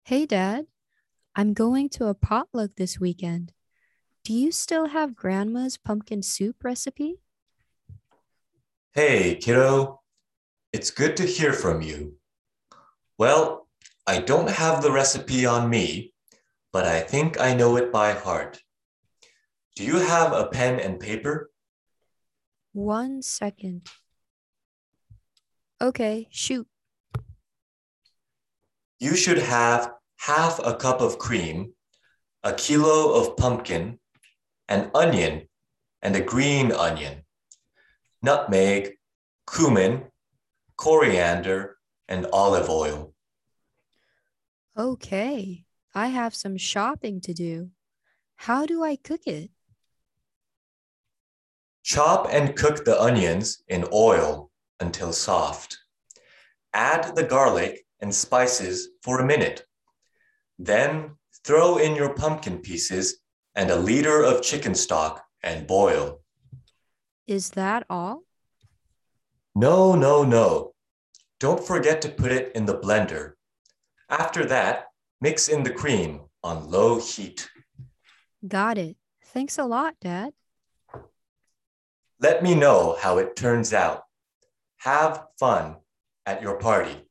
Hey, Dad, I'm going to a potluck this weekend. Do you still have Grandma's pumpkin soup recipe? Hey, kiddo, it's good to hear from you. Well, I don't have the recipe on me, but I think I know it by heart. Do you have a pen and paper? 1 second. Okay, shoot. You should have half a cup of cream, a kilo of pumpkin, an onion, and a green onion, nutmeg, cumin, coriander, and olive oil. Okay, I have some shopping to do. How do I cook it? Chop and cook the onions in oil until soft. Add the garlic and spices for a minute. Then throw in your pumpkin pieces and a liter of chicken stock and boil. Is that all? No, no, no. Don't forget to put it in the blender. After that, mix in the cream on low heat. Got it. Thanks a lot, Dad. Let me know how it turns out. Have fun at your party.